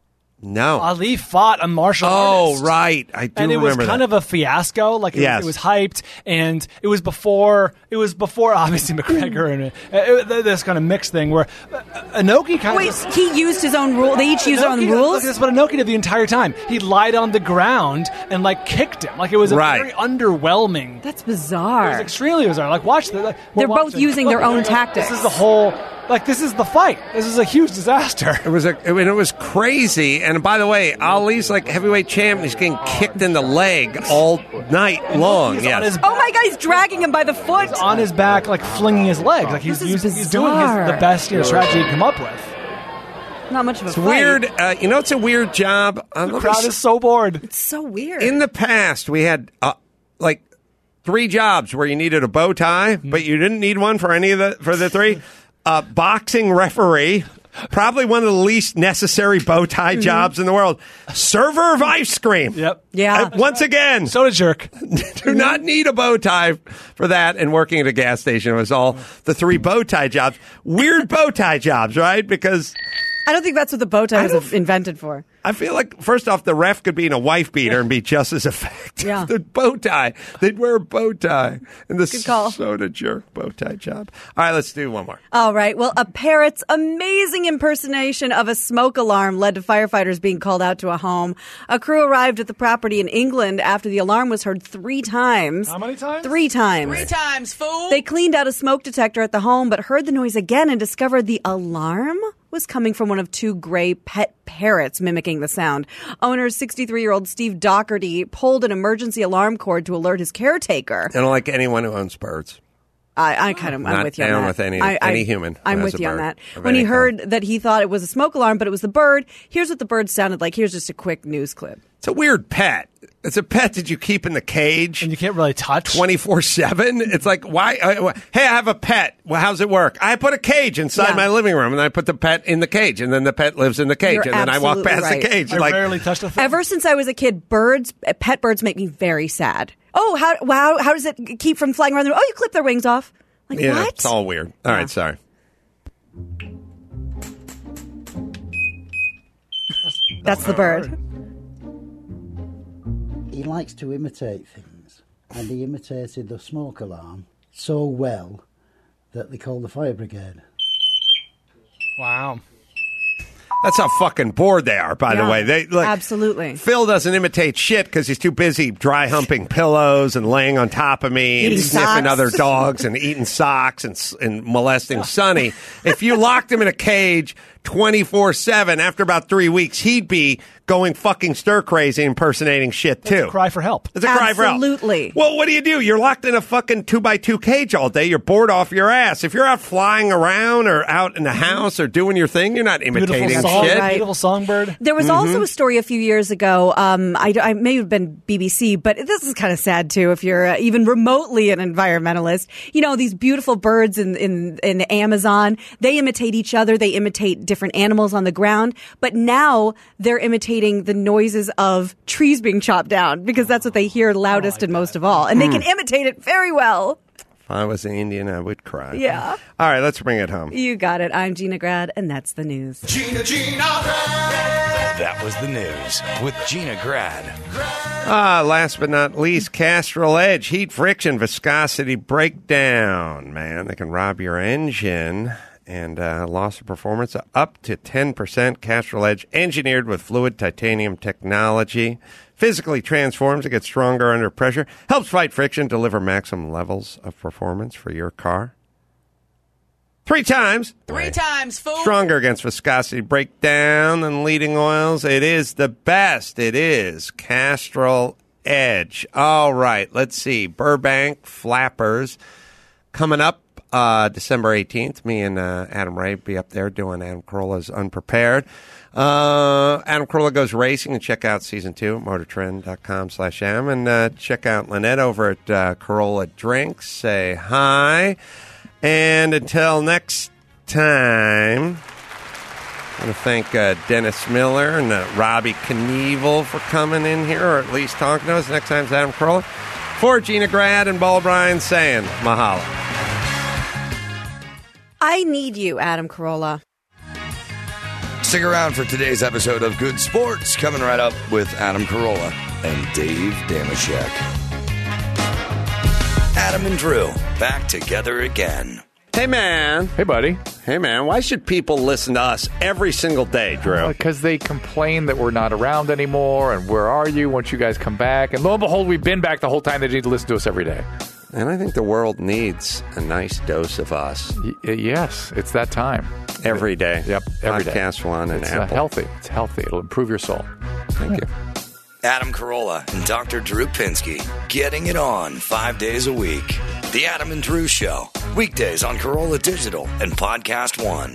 No. Ali fought a martial Oh, artist. right. I do And it was remember kind that. of a fiasco. Like, it, Yes. it was hyped, and it was before, it was before obviously McGregor, and it, it, this kind of mixed thing where uh, Inoki kind Wait, of... he used his own rule. They each used their own Inoki- rules. Look, that's what Inoki did the entire time. He lied on the ground and, like, kicked him. Like, it was a Right. very underwhelming... That's It was bizarre. extremely bizarre. Like, watch the. Like, we're They're both watching- using their Look, own like, tactics. This is the whole. Like, this is the fight. This is a huge disaster. It was a, I mean, it was crazy. And by the way, Ali's like heavyweight champ. And he's getting kicked in the leg all night long. He's Yes. on his Oh my God, he's dragging him by the foot. He's on his back, like flinging his legs. Like he's This is he's, he's doing his, bizarre. the best you know, strategy he can come up with. Not much of a It's fight. weird. Uh, you know, it's a weird job. Uh, The let me crowd s- is so bored. It's so weird. In the past, we had uh, like three jobs where you needed a bow tie, but you didn't need one for any of the for the three. Uh, boxing referee, probably one of the least necessary bow tie jobs in the world. Server of ice cream. Yep. Yeah. Uh, once again, Soda jerk. do not need a bow tie for that. And working at a gas station was all the three bow tie jobs. Weird bow tie jobs, right? Because I don't think that's what the bow tie I was don't- invented for. I feel like, first off, the ref could be in a wife beater and be just as effective. Yeah. The bow tie. They'd wear a bow tie. And the Good call. soda jerk bow tie job. All right, let's do one more. All right. Well, a parrot's amazing impersonation of a smoke alarm led to firefighters being called out to a home. A crew arrived at the property in England after the alarm was heard three times. How many times? Three times. Three times, fool. They cleaned out a smoke detector at the home, but heard the noise again and discovered the alarm was coming from one of two gray pet parrots mimicking the sound. Owner sixty-three-year-old Steve Doherty pulled an emergency alarm cord to alert his caretaker. I don't like anyone who owns birds. I, I kind of, I'm Not with you on down that. with any- I, I, any human who I'm has with a you on bird that. of When he any heard that he thought it was a smoke alarm, but it was the bird, here's what the bird sounded like. Here's just a quick news clip. It's a weird pet. It's a pet that you keep in the cage And you can't really touch. twenty-four seven. It's like, why? Uh, hey, I have a pet. Well, how's it work? I put a cage inside Yeah. my living room, and I put the pet in the cage, and then the pet lives in the cage, You're and then I walk absolutely past right. the cage. I like, rarely touch the thing. Ever since I was a kid, birds, uh, pet birds make me very sad. Oh, how, wow, how does it keep from flying around the room? Oh, you clip their wings off. Like, yeah, what? it's all weird. All Yeah. right, sorry. That's the bird. He likes to imitate things, and he imitated the smoke alarm so well that they called the fire brigade. Wow. That's how fucking bored they are, by Yeah, the way. They look, absolutely. Phil doesn't imitate shit because he's too busy dry humping pillows and laying on top of me and Eating sniffing socks. other dogs and eating socks and, s- and molesting Sonny. If you locked him in a cage twenty-four seven, after about three weeks, he'd be going fucking stir crazy impersonating shit too. Cry for help. It's a cry for help. Absolutely. Well, what do you do? You're locked in a fucking two by two cage all day. You're bored off your ass. If you're out flying around or out in the house or doing your thing, you're not imitating Beautiful song, shit. Right. beautiful songbird. There was Mm-hmm. also a story a few years ago. Um, I, I may have been B B C, but this is kind of sad too. If you're uh, even remotely an environmentalist, you know these beautiful birds in, in in the Amazon. They imitate each other. They imitate different animals on the ground. But now they're imitating the noises of trees being chopped down because that's what they hear loudest and most of all, and they Hmm. can imitate it very well. If I was an Indian, I would cry. Yeah. All right, let's bring it home. You got it. I'm Gina Grad, and that's the news. Gina, Gina Grad. That was the news with Gina Grad. Ah, last but not least, Castrol Edge, heat, friction, viscosity breakdown. Man, they can rob your engine and uh, loss of performance up to ten percent. Castrol Edge, engineered with fluid titanium technology, physically transforms to get stronger under pressure, helps fight friction, deliver maximum levels of performance for your car. Three times. Three times, fool. Stronger against viscosity breakdown than leading oils. It is the best. It is Castrol Edge. All right, let's see. Burbank Flappers coming up uh, December eighteenth. Me and uh, Adam Ray be up there doing Adam Carolla's Unprepared. Uh, Adam Carolla Goes Racing, and check out season two at motortrend.com slash am. And uh, check out Lynette over at uh, Corolla Drinks. Say hi. And until next time, I want to thank uh, Dennis Miller and uh, Robbie Knievel for coming in here, or at least talking to us. Next time's Adam Carolla. For Gina Grad and Ball Bryan saying mahalo. I need you, Adam Carolla. Stick around for today's episode of Good Sports, coming right up with Adam Carolla and Dave Damashek. Adam and Drew, back together again. Hey, man. Hey, buddy. Hey, man. Why should people listen to us every single day, Drew? Because they complain that we're not around anymore, and where are you once you guys come back? And lo and behold, we've been back the whole time. They need to listen to us every day. And I think the world needs a nice dose of us. Y- yes, it's that time. Every day. Yep, every day. Podcast One and it's Apple. Uh, healthy. It's healthy. It'll improve your soul. Thank you. Adam Carolla and Doctor Drew Pinsky, getting it on five days a week. The Adam and Drew Show, weekdays on Carolla Digital and Podcast One.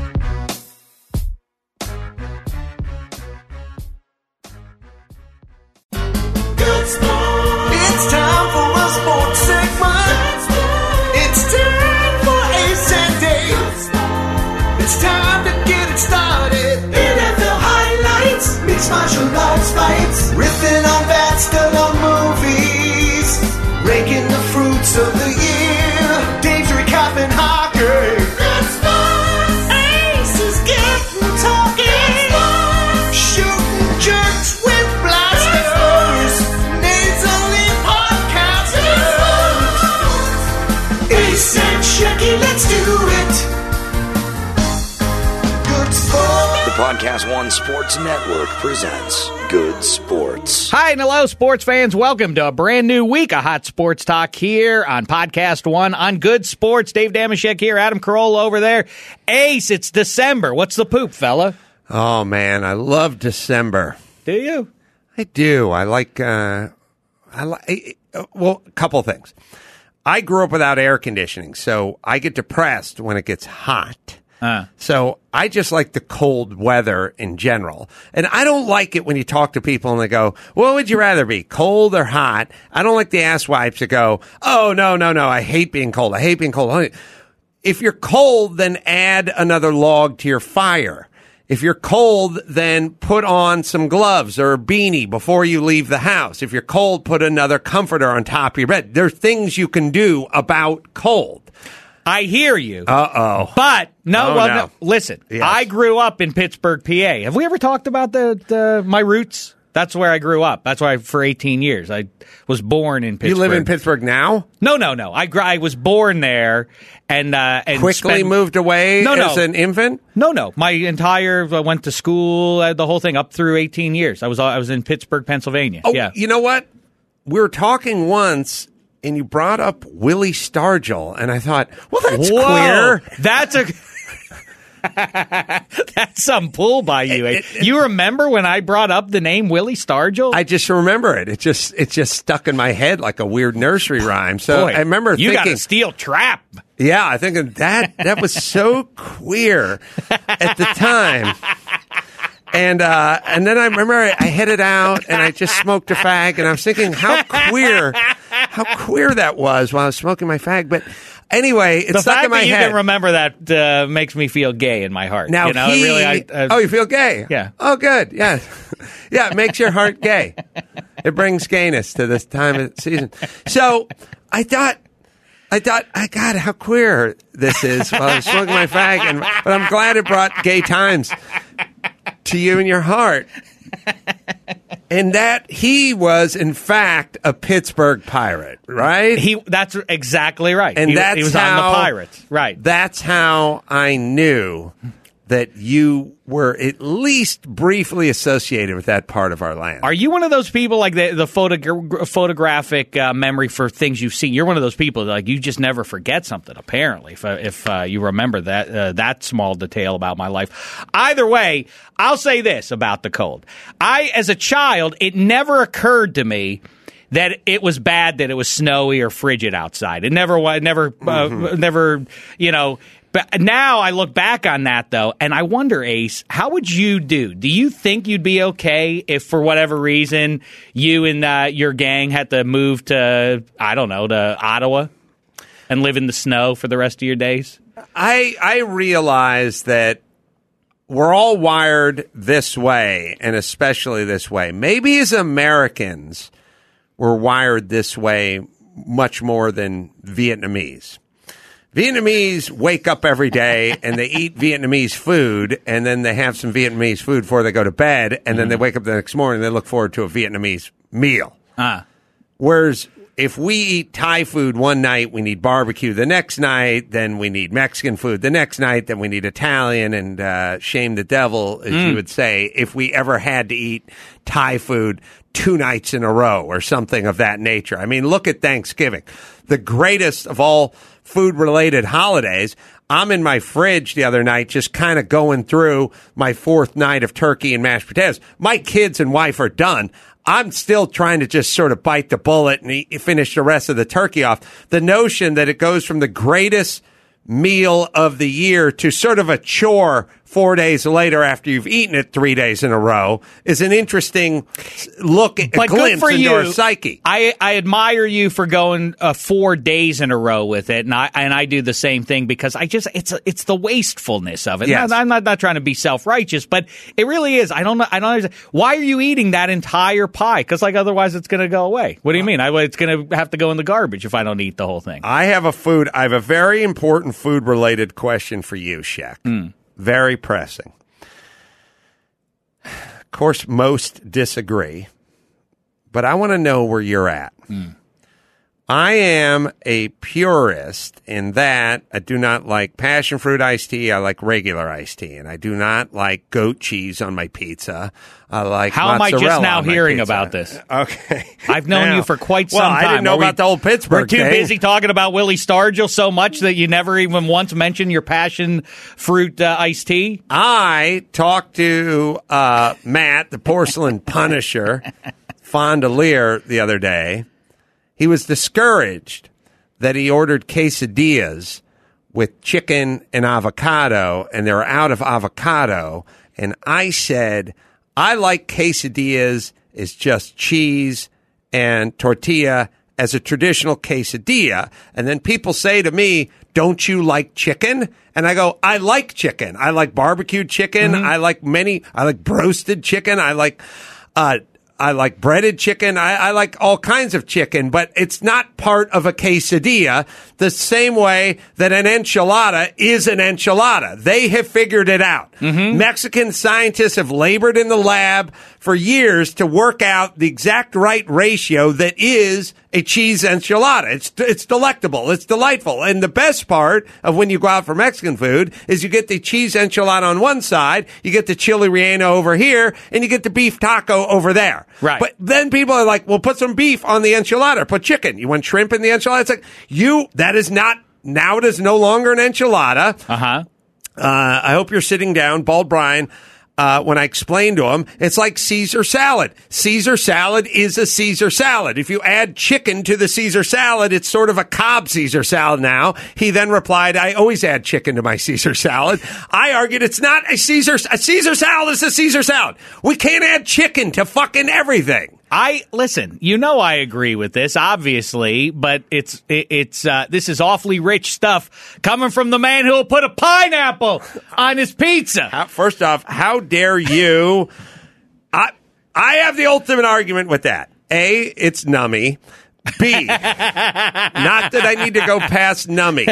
Good sport. It's time for a sports segment. It's time for Ace and Dave. It's time to get it started. N F L highlights, mixed martial arts fights, riffing on bats, still on movies, ranking the fruits of the year. Dave's recapping hockey. Good sports. Ace is getting talking. Shooting jerks with blasters. Nasally podcasters. Ace and Shecky, let's do it. Good sports. The Podcast One Sports Network presents Good Sports. Hi and hello, sports fans. Welcome to a brand new week of hot sports talk here on Podcast One on Good Sports. Dave Damashek here, Adam Carolla over there. Ace, it's December. What's the poop, fella? Oh, man, I love December. Do you? I do. I like, uh, I like, well, a couple things. I grew up without air conditioning, so I get depressed when it gets hot. Uh. So I just like the cold weather in general. And I don't like it when you talk to people and they go, what would you rather be, cold or hot? I don't like the ass wipes that go, oh, no, no, no, I hate being cold. I hate being cold. If you're cold, then add another log to your fire. If you're cold, then put on some gloves or a beanie before you leave the house. If you're cold, put another comforter on top of your bed. There are things you can do about cold. I hear you. Uh-oh. But, no, Oh, well, no. no, listen, Yes. I grew up in Pittsburgh, P A. Have we ever talked about the, the my roots? That's where I grew up. That's why for eighteen years. I was born in Pittsburgh. You live in Pittsburgh now? No, no, no. I, gr- I was born there and, uh, and Quickly spent- moved away no, as no. an infant? No, no. My entire uh, went to school, uh, the whole thing up through eighteen years. I was I was in Pittsburgh, Pennsylvania. Oh, yeah. you know what? We were talking once, and you brought up Willie Stargell, and I thought, well, that's Whoa, queer. That's a that's some pull by you. eh? You remember when I brought up the name Willie Stargell? I just remember it. It just it just stuck in my head like a weird nursery rhyme. So Boy, I remember you got thinking, a steel trap. yeah, I think that that was so queer at the time. And uh, and then I remember I headed out and I just smoked a fag, and I was thinking how queer, how queer that was while I was smoking my fag. But anyway, it The stuck fact in my that you head. can remember that uh, makes me feel gay in my heart. Now you know, he, it really. I, uh, oh, you feel gay? Yeah. Oh, good. Yeah, yeah. It makes your heart gay. It brings gayness to this time of the season. So I thought. I thought, I God, how queer this is while I was smoking my fag, and but I'm glad it brought gay times to you in your heart. And that he was, in fact, a Pittsburgh Pirate, right? he. That's exactly right. And he, that's he was how, on the Pirates, right? That's how I knew that you were at least briefly associated with that part of our land. Are you one of those people like the the photogra- photographic uh, memory for things you've seen? You're one of those people that, like, you just never forget something. Apparently, if uh, if uh, you remember that uh, that small detail about my life. Either way, I'll say this about the cold. I, as a child, it never occurred to me that it was bad that it was snowy or frigid outside. It never was. Never. Mm-hmm. Uh, never. You know. But now I look back on that, though, and I wonder, Ace, how would you do? Do you think you'd be okay if, for whatever reason, you and uh, your gang had to move to, I don't know, to Ottawa and live in the snow for the rest of your days? I I realize that we're all wired this way, and especially this way. Maybe as Americans, we're wired this way much more than Vietnamese. Vietnamese wake up every day and they eat Vietnamese food, and then they have some Vietnamese food before they go to bed, and then they wake up the next morning and they look forward to a Vietnamese meal. Ah. Whereas if we eat Thai food one night, we need barbecue the next night, then we need Mexican food the next night, then we need Italian, and uh, shame the devil, as Mm. you would say, if we ever had to eat Thai food two nights in a row or something of that nature. I mean, look at Thanksgiving, the greatest of all food-related holidays. I'm in my fridge the other night just kind of going through my fourth night of turkey and mashed potatoes. My kids and wife are done. I'm still trying to just sort of bite the bullet and eat, finish the rest of the turkey off. The notion that it goes from the greatest meal of the year to sort of a chore four days later after you've eaten it three days in a row is an interesting look, a But good glimpse for into you. our psyche. I, I admire you for going uh, four days in a row with it, and I and I do the same thing because I just it's it's the wastefulness of it. Yes. Now, I'm not, not trying to be self righteous, but it really is. I don't know. I don't understand. Why are you eating that entire pie? Because like otherwise it's going to go away. What do you mean? I, it's going to have to go in the garbage if I don't eat the whole thing. I have a food. I have a very important food related question for you, Shaq. Mm. Very pressing. Of course, most disagree, but I want to know where you're at. Mm. I am a purist in that I do not like passion fruit iced tea. I like regular iced tea, and I do not like goat cheese on my pizza. I like How am I just mozzarella now on my hearing pizza. about this? Okay. I've known Now- you for quite some well, time. I didn't know Are we- about the old Pittsburgh We're too thing. busy talking about Willie Stargell so much that you never even once mentioned your passion fruit uh, iced tea? I talked to uh, Matt, the porcelain punisher, Fondelier, the other day. He was discouraged that he ordered quesadillas with chicken and avocado, and they were out of avocado. And I said, I like quesadillas as just cheese and tortilla as a traditional quesadilla. And then people say to me, don't you like chicken? And I go, I like chicken. I like barbecued chicken. Mm-hmm. I like many, I like broasted chicken. I like, uh, I like breaded chicken. I, I like all kinds of chicken, but it's not part of a quesadilla the same way that an enchilada is an enchilada. They have figured it out. Mm-hmm. Mexican scientists have labored in the lab for years to work out the exact right ratio that is a cheese enchilada. It's it's delectable. It's delightful. And the best part of when you go out for Mexican food is you get the cheese enchilada on one side, you get the chili relleno over here, and you get the beef taco over there. Right. But then people are like, well, put some beef on the enchilada, put chicken. You want shrimp in the enchilada? It's like, you, that is not, now it is no longer an enchilada. Uh-huh. Uh, I hope you're sitting down, Bald Brian. Uh, when I explained to him, it's like Caesar salad. Caesar salad is a Caesar salad. If you add chicken to the Caesar salad, it's sort of a Cobb Caesar salad now. He then replied, I always add chicken to my Caesar salad. I argued it's not a Caesar, a Caesar salad is a Caesar salad. We can't add chicken to fucking everything. I listen. You know I agree with this, obviously, but it's it, it's uh, this is awfully rich stuff coming from the man who will put a pineapple on his pizza. How, first off, how dare you? I I have the ultimate argument with that. A, it's nummy. B, not that I need to go past nummy.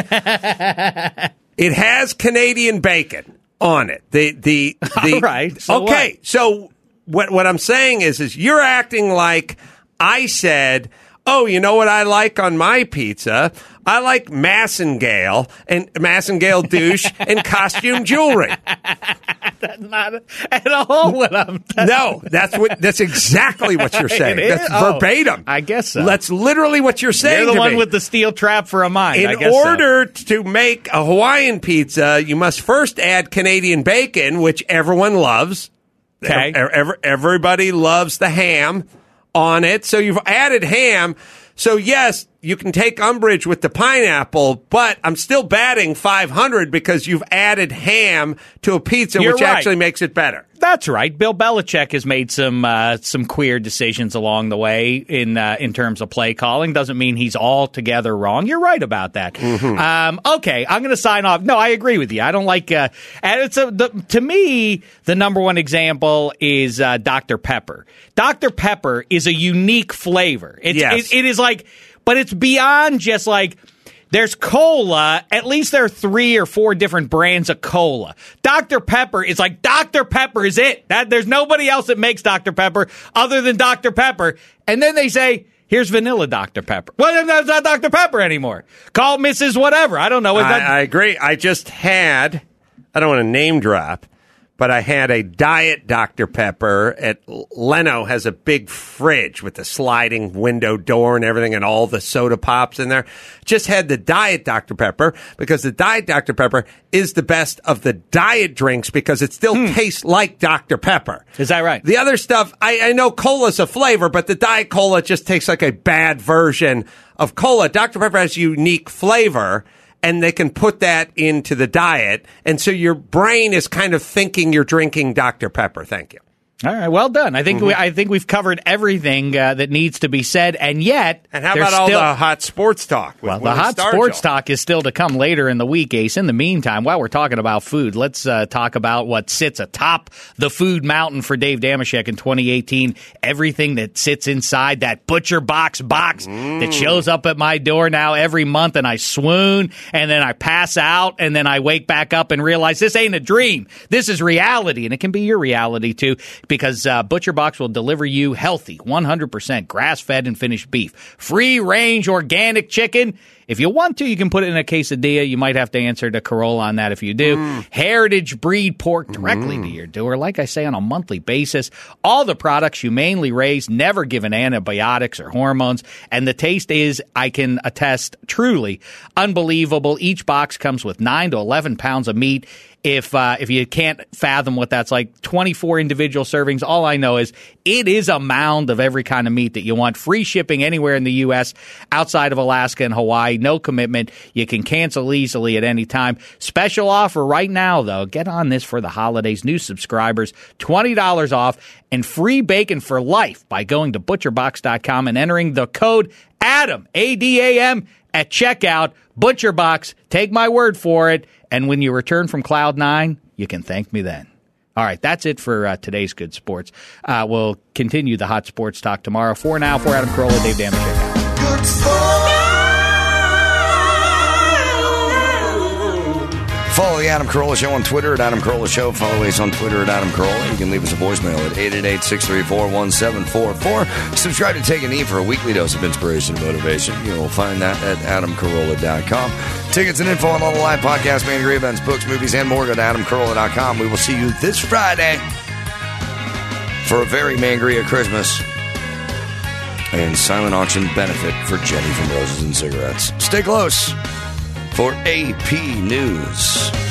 It has Canadian bacon on it. The the the All right. So okay. what? So what what I'm saying is is you're acting like I said, oh, you know what I like on my pizza? I like Massengale and Massengale douche and costume jewelry. That's not at all what I'm. No, that's what. That's exactly what you're saying. It is? That's Oh, verbatim. I guess so. That's literally what you're saying. You're the to one me. with the steel trap for a mind. I In guess so. order to make a Hawaiian pizza, you must first add Canadian bacon, which everyone loves. Okay. Ev- ev- everybody loves the ham on it. So you've added ham. So yes, you can take umbrage with the pineapple, but I'm still batting five hundred because you've added ham to a pizza, You're which right. actually makes it better. That's right. Bill Belichick has made some uh, some queer decisions along the way in uh, in terms of play calling. Doesn't mean he's altogether wrong. You're right about that. Mm-hmm. Um, okay, I'm going to sign off. No, I agree with you. I don't like. Uh, and it's a, the, to me, the number one example is uh, Doctor Pepper. Doctor Pepper is a unique flavor. It's, Yes. it, it is like, but it's beyond just like. There's cola. At least there are three or four different brands of cola. Doctor Pepper is like Doctor Pepper is it. That there's nobody else that makes Doctor Pepper other than Doctor Pepper. And then they say, here's vanilla Doctor Pepper. Well, that's not Doctor Pepper anymore. Call Missus Whatever. I don't know. Is I, that- I agree. I just had, I don't want to name drop, but I had a Diet Doctor Pepper at Leno has a big fridge with the sliding window door and everything and all the soda pops in there. Just had the Diet Doctor Pepper because the Diet Doctor Pepper is the best of the diet drinks because it still hmm. tastes like Doctor Pepper. Is that right? The other stuff, I, I know cola's a flavor, but the Diet Cola just tastes like a bad version of cola. Doctor Pepper has unique flavor. And they can put that into the diet. And so your brain is kind of thinking you're drinking Doctor Pepper. Thank you. All right, well done. I think mm-hmm. we, I think we've covered everything uh, that needs to be said, and yet, and how about all still, the hot sports talk? With well, the Willie hot Stargell. sports talk is still to come later in the week, Ace. In the meantime, while we're talking about food, let's uh, talk about what sits atop the food mountain for Dave Dameshek in twenty eighteen. Everything that sits inside that Butcher Box box mm. that shows up at my door now every month, and I swoon, and then I pass out, and then I wake back up and realize this ain't a dream. This is reality, and it can be your reality too, because uh, Butcher Box will deliver you healthy, one hundred percent grass-fed and finished beef, free-range organic chicken. If you want to, you can put it in a quesadilla. You might have to answer to Corolla on that if you do. Mm. Heritage breed pork directly mm. to your door, like I say, on a monthly basis. All the products humanely raised, never given antibiotics or hormones. And the taste is, I can attest, truly unbelievable. Each box comes with nine to eleven pounds of meat. If uh, if you can't fathom what that's like, twenty-four individual servings. All I know is it is a mound of every kind of meat that you want. Free shipping anywhere in the U S outside of Alaska and Hawaii. No commitment. You can cancel easily at any time. Special offer right now, though. Get on this for the holidays. New subscribers, twenty dollars off and free bacon for life by going to butcher box dot com and entering the code ADAM, A D A M, at checkout. ButcherBox, take my word for it. And when you return from Cloud nine, you can thank me then. All right, that's it for uh, today's Good Sports. Uh, we'll continue the hot sports talk tomorrow. For now, for Adam Carolla, Dave Dameshek. Good Sports. Follow the Adam Carolla Show on Twitter at Adam Carolla Show. Follow us on Twitter at Adam Carolla. You can leave us a voicemail at eight eight eight, six three four, one seven four four. Subscribe to Take a Knee for a weekly dose of inspiration and motivation. You'll find that at adam carolla dot com. Tickets and info on all the live podcasts, man, great events, books, movies, and more. Go to adam carolla dot com. We will see you this Friday for a very Mangria Christmas and silent auction benefit for Jenny from Roses and Cigarettes. Stay close for A P News.